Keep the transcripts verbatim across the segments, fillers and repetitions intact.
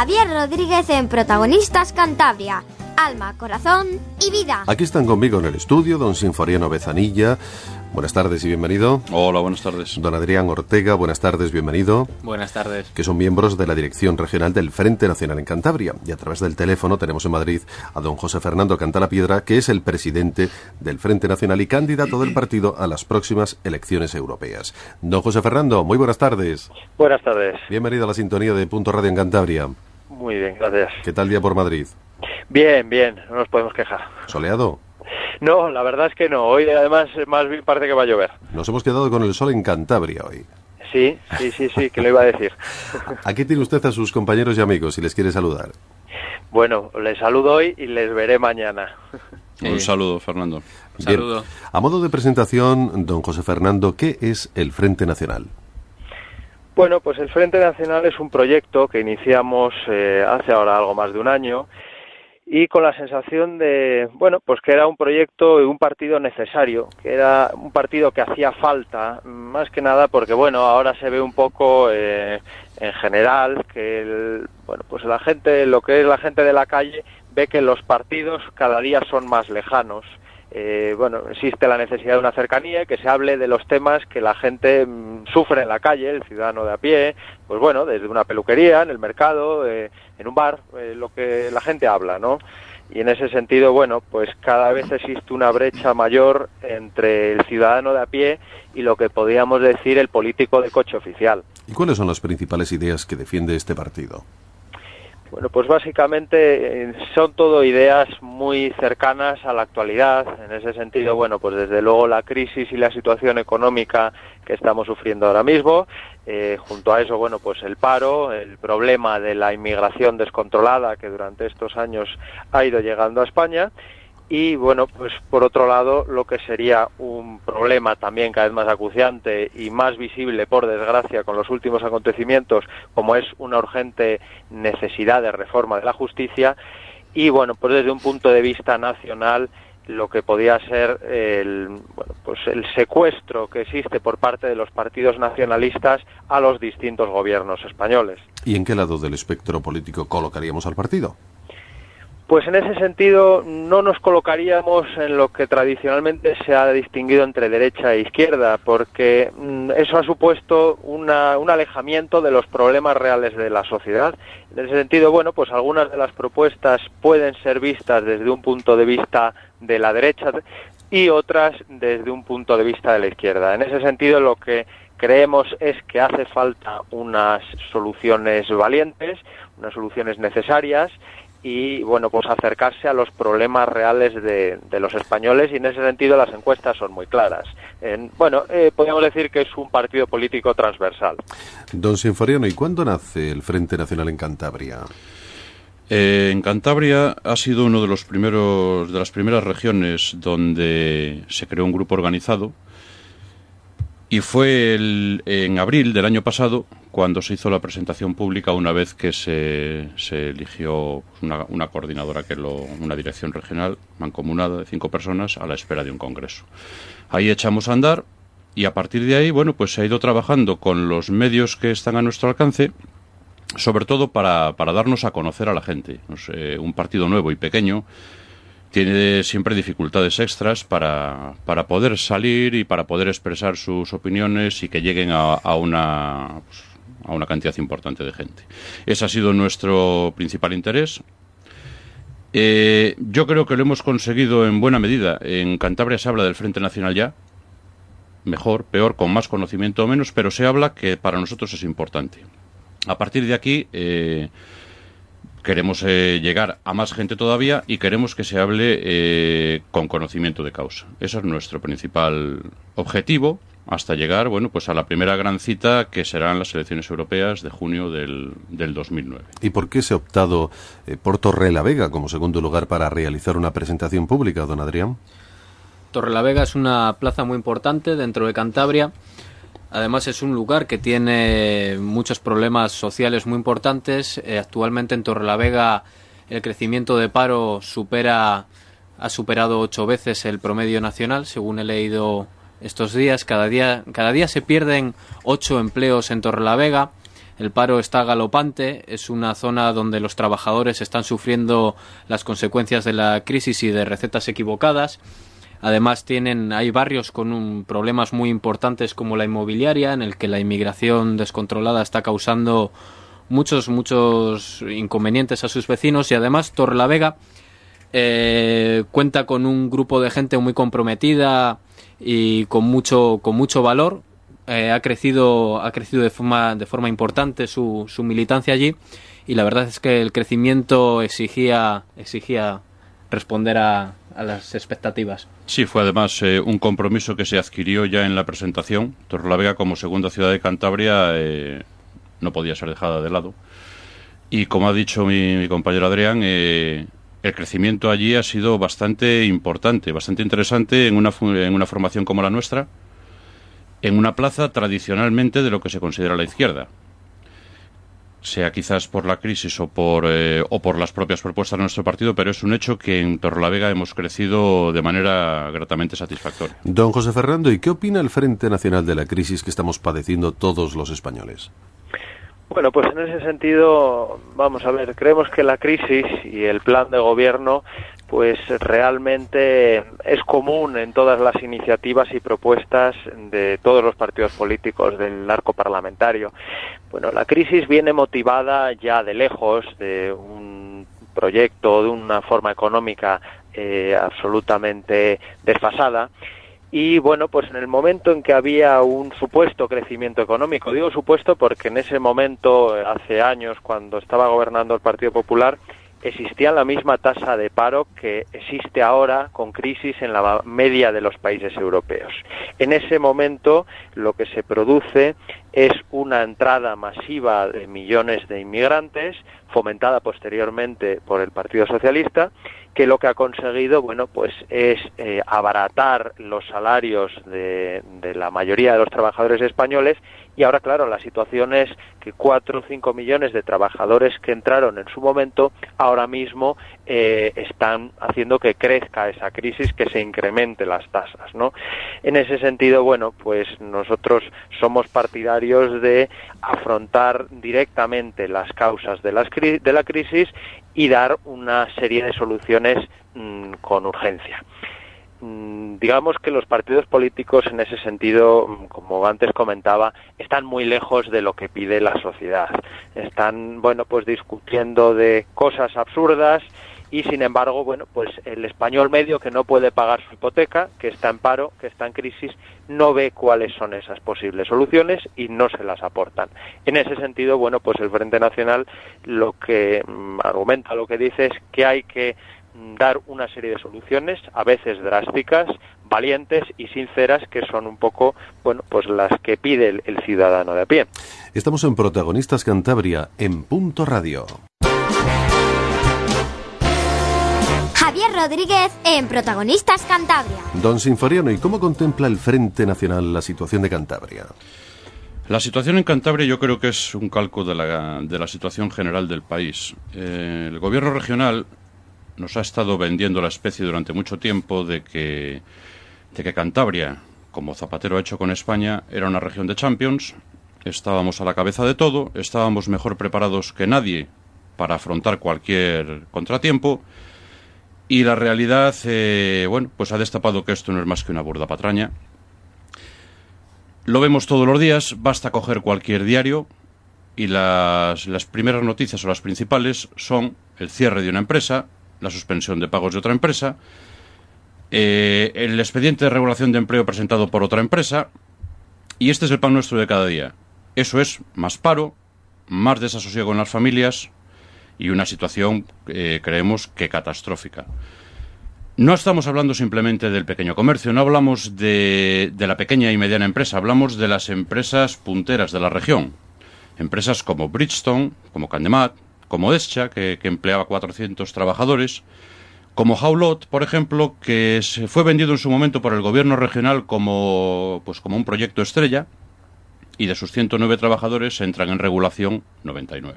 Javier Rodríguez en Protagonistas Cantabria. Alma, corazón y vida. Aquí están conmigo en el estudio don Sinforiano Bezanilla. Buenas tardes y bienvenido. Hola, buenas tardes. Don Adrián Ortega, buenas tardes, bienvenido. Buenas tardes. Que son miembros de la Dirección Regional del Frente Nacional en Cantabria. Y a través del teléfono tenemos en Madrid a don José Fernando Cantalapiedra, que es el presidente del Frente Nacional y candidato del partido a las próximas elecciones europeas. Don José Fernando, muy buenas tardes. Buenas tardes. Bienvenido a la sintonía de Punto Radio en Cantabria. Muy bien, gracias. ¿Qué tal día por Madrid? Bien, bien, no nos podemos quejar. ¿Soleado? No, la verdad es que no. Hoy además más bien parece que va a llover. Nos hemos quedado con el sol en Cantabria hoy. Sí, sí, sí, sí, que lo iba a decir. Aquí tiene usted a sus compañeros y amigos, si les quiere saludar. Bueno, les saludo hoy y les veré mañana. Un saludo, Fernando. Un saludo. Bien. A modo de presentación, don José Fernando, ¿qué es el Frente Nacional? Bueno, pues el Frente Nacional es un proyecto que iniciamos eh, hace ahora algo más de un año y con la sensación de, bueno, pues que era un proyecto y un partido necesario, que era un partido que hacía falta, más que nada porque, bueno, ahora se ve un poco eh, en general que, el, bueno, pues la gente, lo que es la gente de la calle, ve que los partidos cada día son más lejanos. Eh, bueno, existe la necesidad de una cercanía, que se hable de los temas que la gente mmm, sufre en la calle, el ciudadano de a pie, pues bueno, desde una peluquería, en el mercado, eh, en un bar, eh, lo que la gente habla, ¿no? Y en ese sentido, bueno, pues cada vez existe una brecha mayor entre el ciudadano de a pie y lo que podríamos decir el político de coche oficial. ¿Y cuáles son las principales ideas que defiende este partido? Bueno, pues básicamente eh, son todo ideas muy cercanas a la actualidad. En ese sentido, bueno, pues desde luego la crisis y la situación económica que estamos sufriendo ahora mismo, eh, junto a eso, bueno, pues el paro, el problema de la inmigración descontrolada que durante estos años ha ido llegando a España. Y bueno, pues por otro lado, lo que sería un problema también cada vez más acuciante y más visible, por desgracia, con los últimos acontecimientos, como es una urgente necesidad de reforma de la justicia. Y bueno, pues desde un punto de vista nacional, lo que podía ser el, bueno, pues el secuestro que existe por parte de los partidos nacionalistas a los distintos gobiernos españoles. ¿Y en qué lado del espectro político colocaríamos al partido? Pues en ese sentido no nos colocaríamos en lo que tradicionalmente se ha distinguido entre derecha e izquierda, porque mm, eso ha supuesto una, un alejamiento de los problemas reales de la sociedad. En ese sentido, bueno, pues algunas de las propuestas pueden ser vistas desde un punto de vista de la derecha y otras desde un punto de vista de la izquierda. En ese sentido, lo que creemos es que hace falta unas soluciones valientes, unas soluciones necesarias, y bueno, pues acercarse a los problemas reales de, de los españoles, y en ese sentido las encuestas son muy claras. En, bueno, eh, podríamos decir que es un partido político transversal. Don Sinforiano, ¿y cuándo nace el Frente Nacional en Cantabria? Eh, en Cantabria ha sido uno de los primeros de las primeras regiones donde se creó un grupo organizado, y fue el, en abril del año pasado cuando se hizo la presentación pública, una vez que se, se eligió una, una coordinadora, que lo, una dirección regional mancomunada de cinco personas a la espera de un congreso. Ahí echamos a andar y a partir de ahí, bueno, pues se ha ido trabajando con los medios que están a nuestro alcance, sobre todo para, para darnos a conocer a la gente. No sé, un partido nuevo y pequeño tiene siempre dificultades extras para, para poder salir y para poder expresar sus opiniones y que lleguen a, a una pues, a una cantidad importante de gente. Ese ha sido nuestro principal interés. Eh, yo creo que lo hemos conseguido en buena medida. En Cantabria se habla del Frente Nacional ya, mejor, peor, con más conocimiento o menos, pero se habla, que para nosotros es importante. A partir de aquí eh, queremos eh, llegar a más gente todavía y queremos que se hable eh, con conocimiento de causa. Ese es nuestro principal objetivo, hasta llegar, bueno, pues a la primera gran cita, que serán las elecciones europeas de junio del, del dos mil nueve. ¿Y por qué se ha optado eh, por Torrelavega como segundo lugar para realizar una presentación pública, don Adrián? Torrelavega es una plaza muy importante dentro de Cantabria. Además es un lugar que tiene muchos problemas sociales muy importantes. Eh, actualmente en Torrelavega el crecimiento de paro supera ha superado ocho veces el promedio nacional, según he leído estos días. Cada día, cada día se pierden ocho empleos en Torrelavega. el paro está galopante, es una zona donde los trabajadores están sufriendo las consecuencias de la crisis y de recetas equivocadas. Además tienen, hay barrios con un, problemas muy importantes como la inmobiliaria, en el que la inmigración descontrolada está causando muchos, muchos inconvenientes a sus vecinos, y además Torrelavega eh, cuenta con un grupo de gente muy comprometida y con mucho, con mucho valor. Eh, ha crecido, ha crecido de forma, de forma importante su, su militancia allí, y la verdad es que el crecimiento exigía, exigía responder a, a las expectativas. Sí, fue además eh, un compromiso que se adquirió ya en la presentación. Torrelavega, como segunda ciudad de Cantabria, eh, no podía ser dejada de lado. Y como ha dicho mi, mi compañero Adrián, eh, el crecimiento allí ha sido bastante importante, bastante interesante en una, en una formación como la nuestra, en una plaza tradicionalmente de lo que se considera la izquierda. Sea quizás por la crisis o por, eh, o por las propias propuestas de nuestro partido, pero es un hecho que en Torrelavega hemos crecido de manera gratamente satisfactoria. Don José Fernando, ¿y qué opina el Frente Nacional de la crisis que estamos padeciendo todos los españoles? Bueno, pues en ese sentido, vamos a ver, creemos que la crisis y el plan de gobierno pues realmente es común en todas las iniciativas y propuestas de todos los partidos políticos del arco parlamentario. Bueno, la crisis viene motivada ya de lejos de un proyecto, de una forma económica eh, absolutamente desfasada. Y bueno, pues en el momento en que había un supuesto crecimiento económico, digo supuesto porque en ese momento, hace años, cuando estaba gobernando el Partido Popular, existía la misma tasa de paro que existe ahora con crisis en la media de los países europeos. En ese momento lo que se produce es una entrada masiva de millones de inmigrantes, fomentada posteriormente por el Partido Socialista, que lo que ha conseguido, bueno, pues es eh, abaratar los salarios de, de la mayoría de los trabajadores españoles. Y ahora, claro, la situación es que cuatro o cinco millones de trabajadores que entraron en su momento, ahora mismo eh, están haciendo que crezca esa crisis, que se incremente las tasas, ¿no? En ese sentido, bueno, pues nosotros somos partidarios de afrontar directamente las causas de, las cri- de la crisis y dar una serie de soluciones mmm, con urgencia. Digamos que los partidos políticos en ese sentido, como antes comentaba, están muy lejos de lo que pide la sociedad. Están, bueno, pues discutiendo de cosas absurdas y, sin embargo, bueno, pues el español medio que no puede pagar su hipoteca, que está en paro, que está en crisis, no ve cuáles son esas posibles soluciones y no se las aportan. En ese sentido, bueno, pues el Frente Nacional lo que mm, argumenta, lo que dice es que hay que dar una serie de soluciones, a veces drásticas, valientes y sinceras, que son un poco, bueno, pues las que pide el, el ciudadano de a pie. Estamos en Protagonistas Cantabria, en Punto Radio. Javier Rodríguez en Protagonistas Cantabria. Don Sinforiano, ¿y cómo contempla el Frente Nacional la situación de Cantabria? La situación en Cantabria yo creo que es un calco de la, de la situación general del país. Eh, el gobierno regional nos ha estado vendiendo la especie durante mucho tiempo de que, de que Cantabria, como Zapatero ha hecho con España, era una región de champions, estábamos a la cabeza de todo, estábamos mejor preparados que nadie para afrontar cualquier contratiempo, y la realidad, eh, bueno, pues ha destapado que esto no es más que una burda patraña. Lo vemos todos los días, basta coger cualquier diario y las, las primeras noticias o las principales son el cierre de una empresa, la suspensión de pagos de otra empresa, eh, el expediente de regulación de empleo presentado por otra empresa, y este es el pan nuestro de cada día. Eso es más paro, más desasosiego en las familias y una situación, eh, creemos, que catastrófica. No estamos hablando simplemente del pequeño comercio, no hablamos de, de la pequeña y mediana empresa, hablamos de las empresas punteras de la región. Empresas como Bridgestone, como Candemat, como Escha, que, que empleaba cuatrocientos trabajadores, como Jaulot, por ejemplo, que se fue vendido en su momento por el gobierno regional como, pues como un proyecto estrella, y de sus ciento nueve trabajadores entran en regulación noventa y nueve.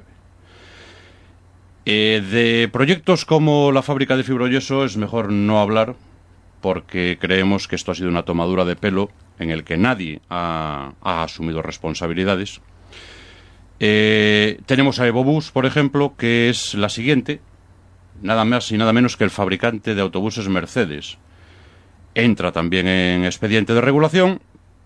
Eh, de proyectos como la fábrica de fibroyeso es mejor no hablar, porque creemos que esto ha sido una tomadura de pelo en el que nadie ha, ha asumido responsabilidades. Eh, tenemos a Evobús, por ejemplo, que es la siguiente, nada más y nada menos que el fabricante de autobuses Mercedes. Entra también en expediente de regulación.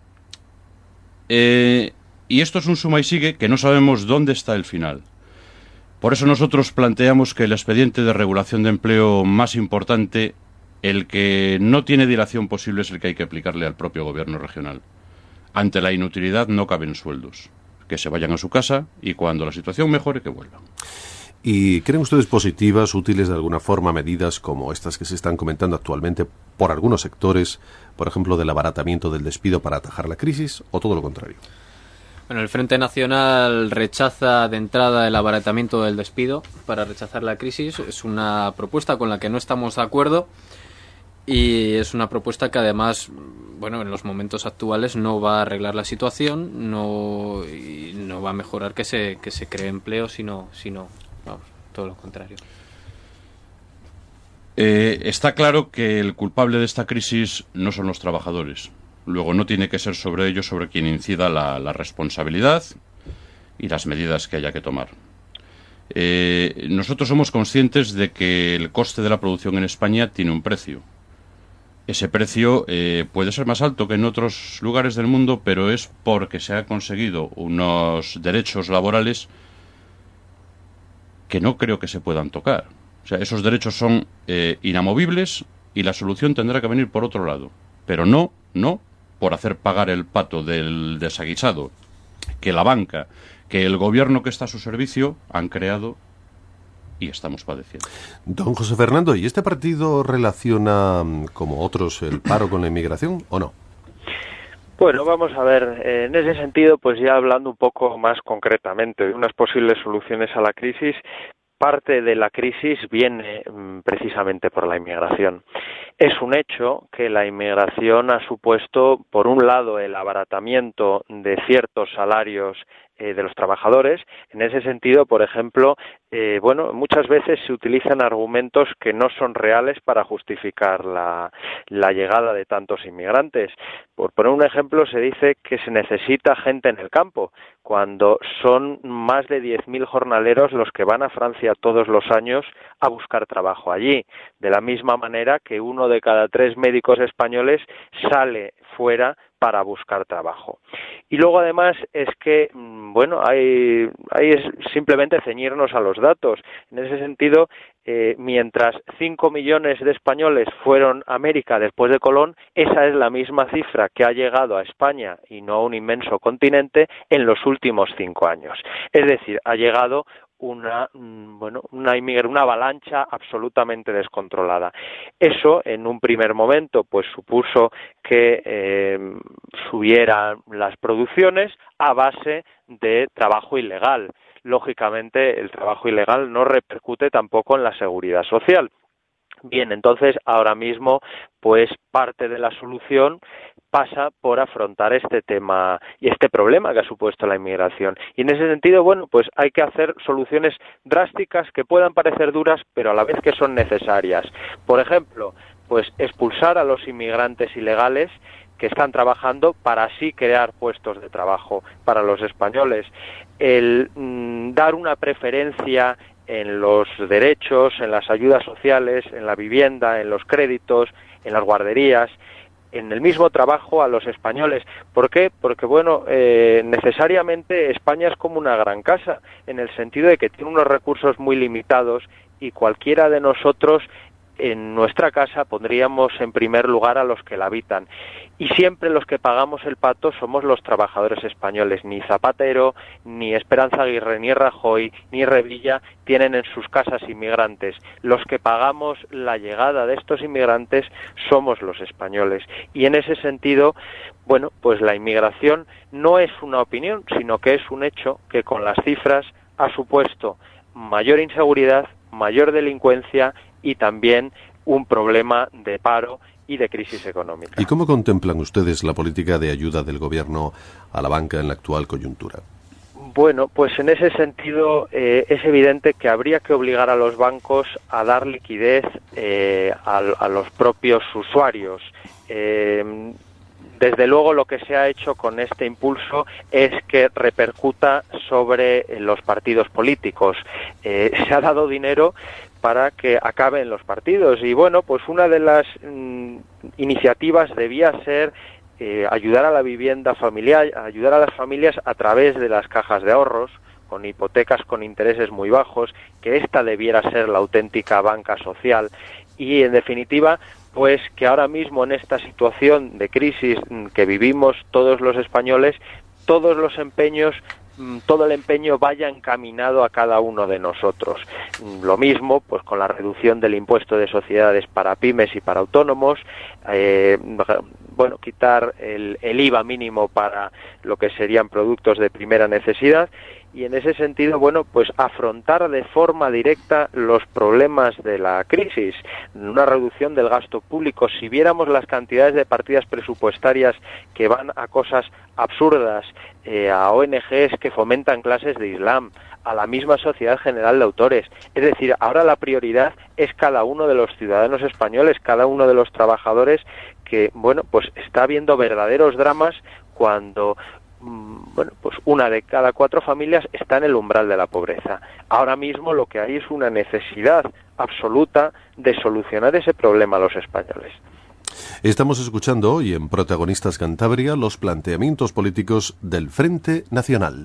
Eh, y esto es un suma y sigue que no sabemos dónde está el final. Por eso nosotros planteamos que el expediente de regulación de empleo más importante, el que no tiene dilación posible, es el que hay que aplicarle al propio gobierno regional. Ante la inutilidad no caben sueldos. Que se vayan a su casa y cuando la situación mejore, que vuelvan. ¿Y creen ustedes positivas, útiles de alguna forma, medidas como estas que se están comentando actualmente por algunos sectores, por ejemplo, del abaratamiento del despido para atajar la crisis, o todo lo contrario? Bueno, el Frente Nacional rechaza de entrada el abaratamiento del despido para rechazar la crisis. Es una propuesta con la que no estamos de acuerdo y es una propuesta que además, bueno, en los momentos actuales no va a arreglar la situación, no, y no va a mejorar que se, que se cree empleo, sino, sino vamos, todo lo contrario. Eh, está claro que el culpable de esta crisis no son los trabajadores. Luego no tiene que ser sobre ellos sobre quien incida la, la responsabilidad y las medidas que haya que tomar. Eh, nosotros somos conscientes de que el coste de la producción en España tiene un precio. Ese precio eh, puede ser más alto que en otros lugares del mundo, pero es porque se han conseguido unos derechos laborales que no creo que se puedan tocar. O sea, esos derechos son eh, inamovibles y la solución tendrá que venir por otro lado. Pero no, no por hacer pagar el pato del desaguisado que la banca, que el gobierno que está a su servicio han creado y estamos padeciendo. Don José Fernando, ¿y este partido relaciona, como otros, el paro con la inmigración o no? Bueno, vamos a ver, eh, en ese sentido, pues ya hablando un poco más concretamente de unas posibles soluciones a la crisis, parte de la crisis viene mmm, precisamente por la inmigración. Es un hecho que la inmigración ha supuesto, por un lado, el abaratamiento de ciertos salarios eh, de los trabajadores. En ese sentido, por ejemplo, eh, bueno, muchas veces se utilizan argumentos que no son reales para justificar la, la llegada de tantos inmigrantes. Por poner un ejemplo, se dice que se necesita gente en el campo, cuando son más de diez mil jornaleros los que van a Francia todos los años a buscar trabajo allí. De la misma manera que uno de cada tres médicos españoles sale fuera para buscar trabajo. Y luego además es que, bueno, hay, hay es simplemente ceñirnos a los datos. En ese sentido, eh, mientras cinco millones de españoles fueron a América después de Colón, esa es la misma cifra que ha llegado a España y no a un inmenso continente en los últimos cinco años. Es decir, ha llegado una bueno una una avalancha absolutamente descontrolada. Eso en un primer momento pues supuso que eh, subieran las producciones a base de trabajo ilegal. Lógicamente el trabajo ilegal no repercute tampoco en la seguridad social. Bien, entonces ahora mismo pues parte de la solución pasa por afrontar este tema y este problema que ha supuesto la inmigración. Y en ese sentido, bueno, pues hay que hacer soluciones drásticas que puedan parecer duras, pero a la vez que son necesarias. Por ejemplo, pues expulsar a los inmigrantes ilegales que están trabajando para así crear puestos de trabajo para los españoles. El mmm, dar una preferencia en los derechos, en las ayudas sociales, en la vivienda, en los créditos, en las guarderías, en el mismo trabajo a los españoles. ¿Por qué? Porque, bueno, eh, necesariamente España es como una gran casa, en el sentido de que tiene unos recursos muy limitados y cualquiera de nosotros en nuestra casa pondríamos en primer lugar a los que la habitan. Y siempre los que pagamos el pato somos los trabajadores españoles. Ni Zapatero, ni Esperanza Aguirre, ni Rajoy, ni Revilla tienen en sus casas inmigrantes. Los que pagamos la llegada de estos inmigrantes somos los españoles. Y en ese sentido, bueno, pues la inmigración no es una opinión, sino que es un hecho que con las cifras ha supuesto mayor inseguridad, mayor delincuencia y también un problema de paro y de crisis económica. ¿Y cómo contemplan ustedes la política de ayuda del gobierno a la banca en la actual coyuntura? Bueno, pues en ese sentido eh, es evidente que habría que obligar a los bancos a dar liquidez eh, a, a los propios usuarios. Eh, desde luego lo que se ha hecho con este impulso es que repercuta sobre los partidos políticos. Eh, se ha dado dinero para que acaben los partidos y bueno, pues una de las mm, iniciativas debía ser eh, ayudar a la vivienda familiar, ayudar a las familias a través de las cajas de ahorros, con hipotecas con intereses muy bajos, que esta debiera ser la auténtica banca social y, en definitiva, pues que ahora mismo en esta situación de crisis que vivimos todos los españoles, todos los empeños, todo el empeño vaya encaminado a cada uno de nosotros. Lo mismo, pues con la reducción del impuesto de sociedades para pymes y para autónomos, eh, bueno, quitar el, el I V A mínimo para lo que serían productos de primera necesidad. Y en ese sentido, bueno, pues afrontar de forma directa los problemas de la crisis, una reducción del gasto público. Si viéramos las cantidades de partidas presupuestarias que van a cosas absurdas, eh, a O N Ges que fomentan clases de Islam, a la misma Sociedad General de Autores. Es decir, ahora la prioridad es cada uno de los ciudadanos españoles, cada uno de los trabajadores que, bueno, pues está viendo verdaderos dramas cuando bueno, pues una de cada cuatro familias está en el umbral de la pobreza. Ahora mismo lo que hay es una necesidad absoluta de solucionar ese problema a los españoles. Estamos escuchando hoy en Protagonistas Cantabria los planteamientos políticos del Frente Nacional.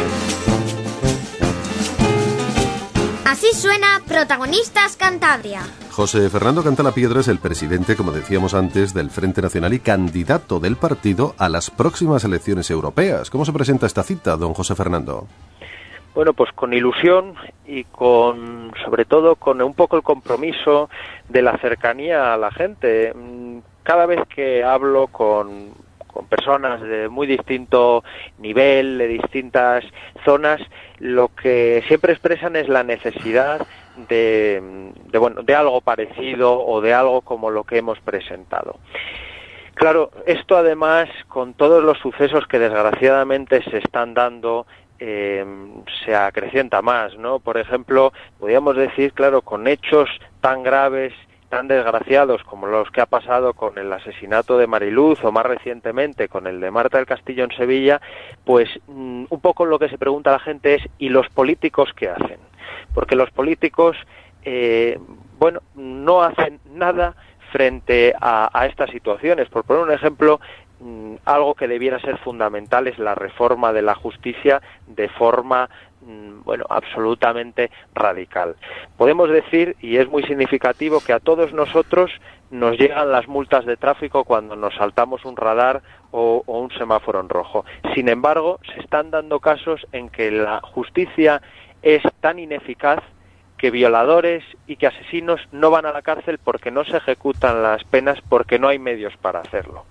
Así suena Protagonistas Cantabria. José Fernando Cantalapiedra es el presidente, como decíamos antes, del Frente Nacional y candidato del partido a las próximas elecciones europeas. ¿Cómo se presenta esta cita, don José Fernando? Bueno, pues con ilusión y con, sobre todo, con un poco el compromiso de la cercanía a la gente. Cada vez que hablo con, con personas de muy distinto nivel, de distintas zonas, lo que siempre expresan es la necesidad de, de, bueno, de algo parecido o de algo como lo que hemos presentado. Claro, esto además, con todos los sucesos que desgraciadamente se están dando, Eh, se acrecienta más, ¿no? Por ejemplo, podríamos decir, claro, con hechos tan graves, tan desgraciados como los que ha pasado con el asesinato de Mariluz o más recientemente con el de Marta del Castillo en Sevilla, pues mm, un poco lo que se pregunta la gente es ¿y los políticos qué hacen? Porque los políticos, eh, bueno, no hacen nada frente a, a estas situaciones. Por poner un ejemplo, algo que debiera ser fundamental es la reforma de la justicia de forma, bueno, absolutamente radical. Podemos decir, y es muy significativo, que a todos nosotros nos llegan las multas de tráfico cuando nos saltamos un radar o, o un semáforo en rojo. Sin embargo, se están dando casos en que la justicia es tan ineficaz que violadores y que asesinos no van a la cárcel porque no se ejecutan las penas, porque no hay medios para hacerlo.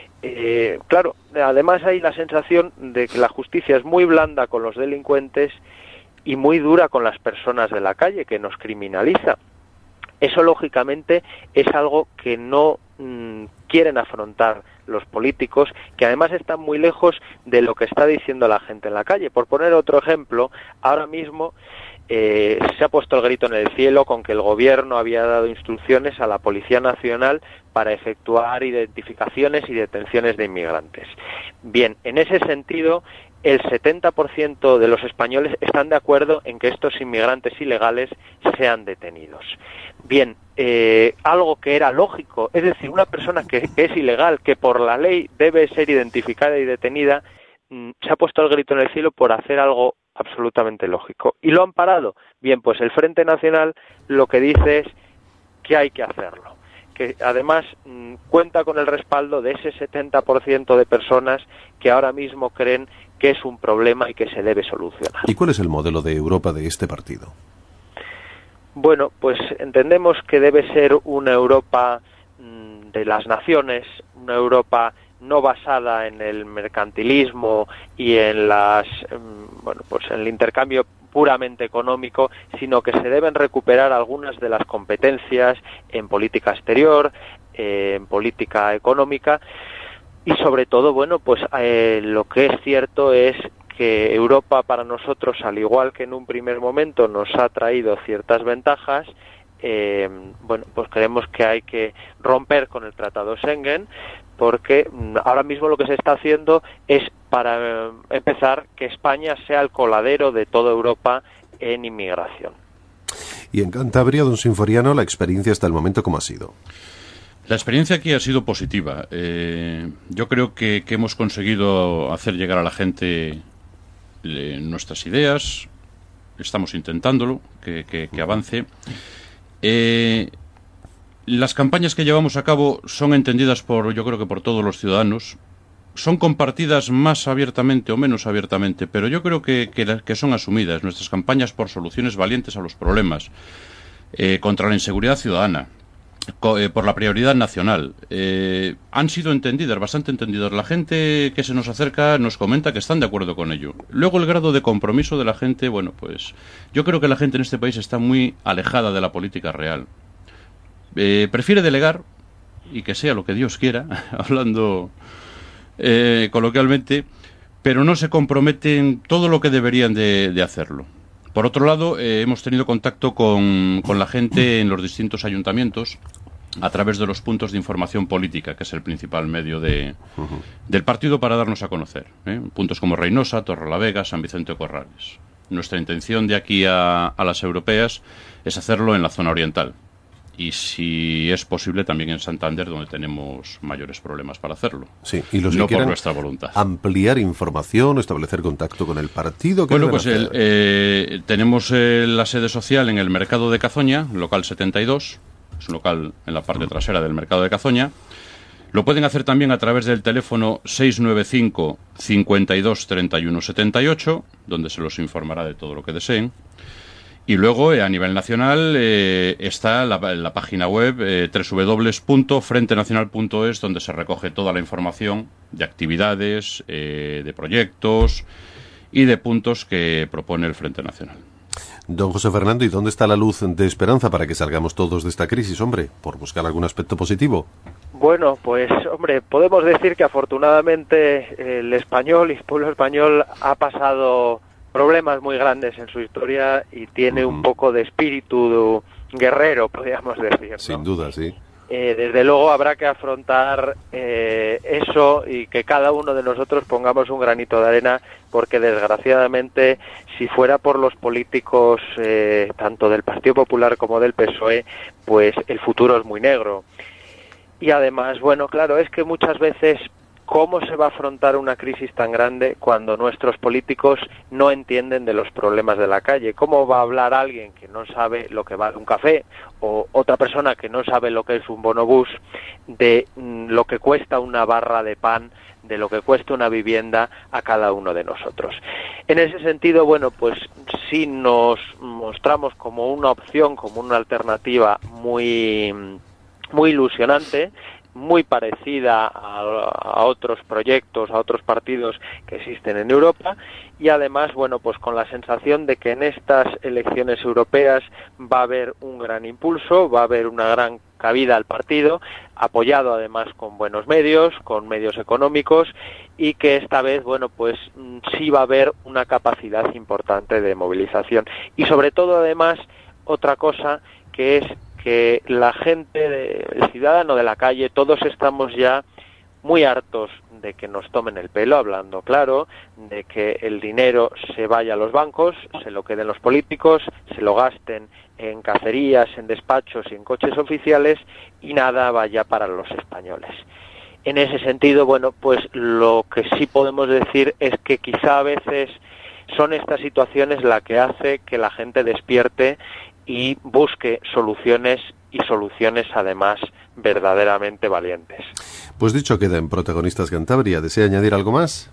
Eh, claro, además hay la sensación de que la justicia es muy blanda con los delincuentes y muy dura con las personas de la calle, que nos criminaliza. Eso, lógicamente, es algo que no mmm, quieren afrontar los políticos, que además están muy lejos de lo que está diciendo la gente en la calle. Por poner otro ejemplo, ahora mismo eh, se ha puesto el grito en el cielo con que el gobierno había dado instrucciones a la Policía Nacional para efectuar identificaciones y detenciones de inmigrantes. Bien, en ese sentido, el setenta por ciento de los españoles están de acuerdo en que estos inmigrantes ilegales sean detenidos. Bien, eh, algo que era lógico, es decir, una persona que, que es ilegal, que por la ley debe ser identificada y detenida, mmm, se ha puesto el grito en el cielo por hacer algo absolutamente lógico. ¿Y lo han parado? Bien, pues el Frente Nacional lo que dice es que hay que hacerlo, que además mmm, cuenta con el respaldo de ese setenta por ciento de personas que ahora mismo creen que es un problema y que se debe solucionar. ¿Y cuál es el modelo de Europa de este partido? Bueno, pues entendemos que debe ser una Europa mmm, de las naciones, una Europa no basada en el mercantilismo y en las mmm, bueno, pues en el intercambio puramente económico, sino que se deben recuperar algunas de las competencias en política exterior, eh, en política económica y sobre todo, bueno, pues eh, lo que es cierto es que Europa para nosotros, al igual que en un primer momento nos ha traído ciertas ventajas, eh, bueno, pues creemos que hay que romper con el Tratado Schengen porque ahora mismo lo que se está haciendo es, para empezar, que España sea el coladero de toda Europa en inmigración. Y en Cantabria, don Sinforiano, la experiencia hasta el momento, ¿cómo ha sido? La experiencia aquí ha sido positiva. Eh, yo creo que, que hemos conseguido hacer llegar a la gente eh, nuestras ideas. Estamos intentándolo, que, que, que avance. Eh, las campañas que llevamos a cabo son entendidas por, yo creo que por todos los ciudadanos. Son compartidas más abiertamente o menos abiertamente, pero yo creo que, que, que son asumidas nuestras campañas por soluciones valientes a los problemas, eh, contra la inseguridad ciudadana, co, eh, por la prioridad nacional. Eh, han sido entendidas, bastante entendidas. La gente que se nos acerca nos comenta que están de acuerdo con ello. Luego el grado de compromiso de la gente, bueno, pues yo creo que la gente en este país está muy alejada de la política real. Eh, prefiere delegar y que sea lo que Dios quiera, hablando... Eh, coloquialmente, pero no se comprometen todo lo que deberían de, de hacerlo. Por otro lado, eh, hemos tenido contacto con, con la gente en los distintos ayuntamientos a través de los puntos de información política, que es el principal medio de, uh-huh. del partido para darnos a conocer. ¿eh? Puntos como Reynosa, Torrelavega, San Vicente de Corrales. Nuestra intención de aquí a, a las europeas es hacerlo en la zona oriental. Y si es posible también en Santander, donde tenemos mayores problemas para hacerlo. Sí, y los no que por nuestra voluntad. Ampliar información, establecer contacto con el partido. ¿Qué bueno, pues el, eh, tenemos eh, la sede social en el Mercado de Cazoña, local setenta y dos. Es un local en la parte trasera del Mercado de Cazoña. Lo pueden hacer también a través del teléfono seis nueve cinco, cincuenta y dos, treinta y uno, setenta y ocho, donde se los informará de todo lo que deseen. Y luego, eh, a nivel nacional, eh, está la, la página web eh, doble u doble u doble u punto frente nacional punto es, donde se recoge toda la información de actividades, eh, de proyectos y de puntos que propone el Frente Nacional. Don José Fernando, ¿y dónde está la luz de esperanza para que salgamos todos de esta crisis, hombre? Por buscar algún aspecto positivo. Bueno, pues, hombre, podemos decir que afortunadamente el español y el pueblo español ha pasado problemas muy grandes en su historia y tiene un poco de espíritu guerrero, podríamos decir, ¿no? Sin duda, sí. Eh, desde luego habrá que afrontar eh, eso y que cada uno de nosotros pongamos un granito de arena, porque desgraciadamente si fuera por los políticos eh, tanto del Partido Popular como del P S O E, pues el futuro es muy negro. Y además, bueno, claro, es que muchas veces ¿cómo se va a afrontar una crisis tan grande cuando nuestros políticos no entienden de los problemas de la calle? ¿Cómo va a hablar alguien que no sabe lo que vale un café o otra persona que no sabe lo que es un bonobús de mm, lo que cuesta una barra de pan, de lo que cuesta una vivienda a cada uno de nosotros? En ese sentido, bueno, pues sí nos mostramos como una opción, como una alternativa muy, muy ilusionante, muy parecida a, a otros proyectos, a otros partidos que existen en Europa, y además, bueno, pues con la sensación de que en estas elecciones europeas va a haber un gran impulso, va a haber una gran cabida al partido, apoyado además con buenos medios, con medios económicos, y que esta vez, bueno, pues sí va a haber una capacidad importante de movilización. Y sobre todo, además, otra cosa que es que la gente, el ciudadano de la calle, todos estamos ya muy hartos de que nos tomen el pelo, hablando claro, de que el dinero se vaya a los bancos, se lo queden los políticos, se lo gasten en cacerías, en despachos y en coches oficiales, y nada vaya para los españoles. En ese sentido, bueno, pues lo que sí podemos decir es que quizá a veces son estas situaciones la que hace que la gente despierte y busque soluciones, y soluciones además verdaderamente valientes. Pues dicho queda en Protagonistas Cantabria. ¿Desea añadir algo más?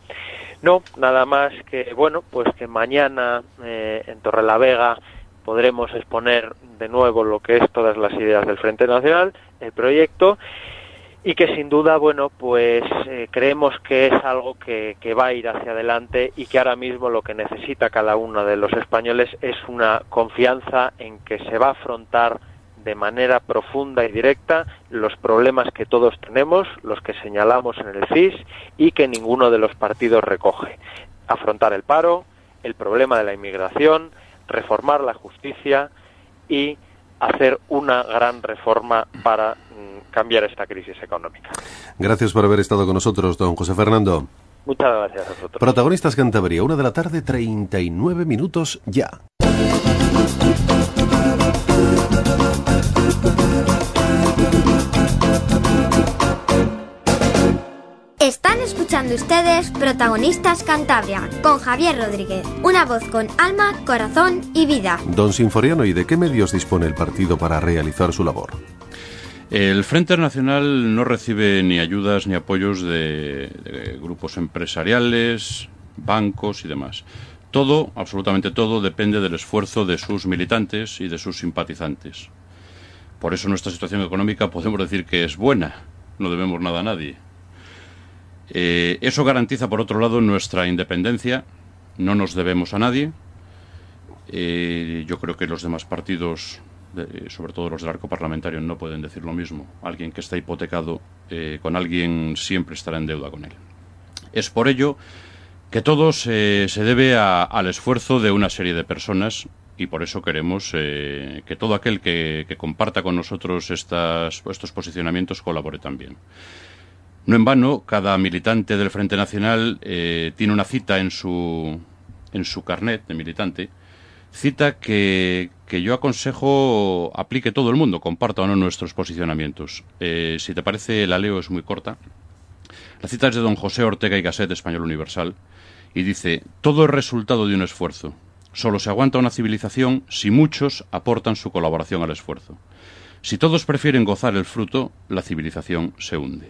No, nada más que, bueno, pues que mañana eh, en Torrelavega podremos exponer de nuevo lo que es todas las ideas del Frente Nacional, el proyecto, y que sin duda, bueno, pues eh, creemos que es algo que, que va a ir hacia adelante, y que ahora mismo lo que necesita cada uno de los españoles es una confianza en que se va a afrontar de manera profunda y directa los problemas que todos tenemos, los que señalamos en el C I S y que ninguno de los partidos recoge. Afrontar el paro, el problema de la inmigración, reformar la justicia y hacer una gran reforma para mm, cambiar esta crisis económica. Gracias por haber estado con nosotros, don José Fernando. Muchas gracias a vosotros. Protagonistas Cantabria, una de la tarde, treinta y nueve minutos ya. Están escuchando ustedes Protagonistas Cantabria, con Javier Rodríguez, una voz con alma, corazón y vida. Don Sinforiano, ¿y de qué medios dispone el partido para realizar su labor? El Frente Nacional no recibe ni ayudas ni apoyos de, de grupos empresariales, bancos y demás. Todo, absolutamente todo, depende del esfuerzo de sus militantes y de sus simpatizantes. Por eso nuestra situación económica podemos decir que es buena, no debemos nada a nadie. Eh, eso garantiza, por otro lado, nuestra independencia, no nos debemos a nadie. Eh, yo creo que los demás partidos, de, sobre todo los del arco parlamentario, no pueden decir lo mismo. Alguien que está hipotecado eh, con alguien siempre estará en deuda con él. Es por ello que todo se, se debe a, al esfuerzo de una serie de personas, y por eso queremos eh, que todo aquel que, que comparta con nosotros estas, estos posicionamientos colabore también. No en vano, cada militante del Frente Nacional eh, tiene una cita en su, en su carnet de militante, cita que, que yo aconsejo aplique todo el mundo, comparta o no nuestros posicionamientos. Eh, si te parece, la leo, es muy corta. La cita es de don José Ortega y Gasset, Español Universal, y dice: todo es resultado de un esfuerzo. Solo se aguanta una civilización si muchos aportan su colaboración al esfuerzo. Si todos prefieren gozar el fruto, la civilización se hunde.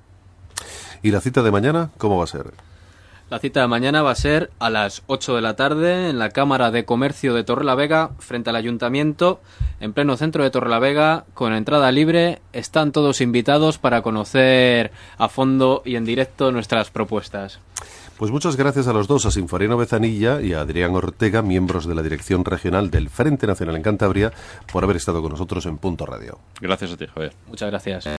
¿Y la cita de mañana cómo va a ser? La cita de mañana va a ser a las ocho de la tarde en la Cámara de Comercio de Torrelavega, frente al Ayuntamiento, en pleno centro de Torrelavega, con entrada libre. Están todos invitados para conocer a fondo y en directo nuestras propuestas. Pues muchas gracias a los dos, a Sinforiano Bezanilla y a Adrián Ortega, miembros de la Dirección Regional del Frente Nacional en Cantabria, por haber estado con nosotros en Punto Radio. Gracias a ti, Javier. Muchas gracias.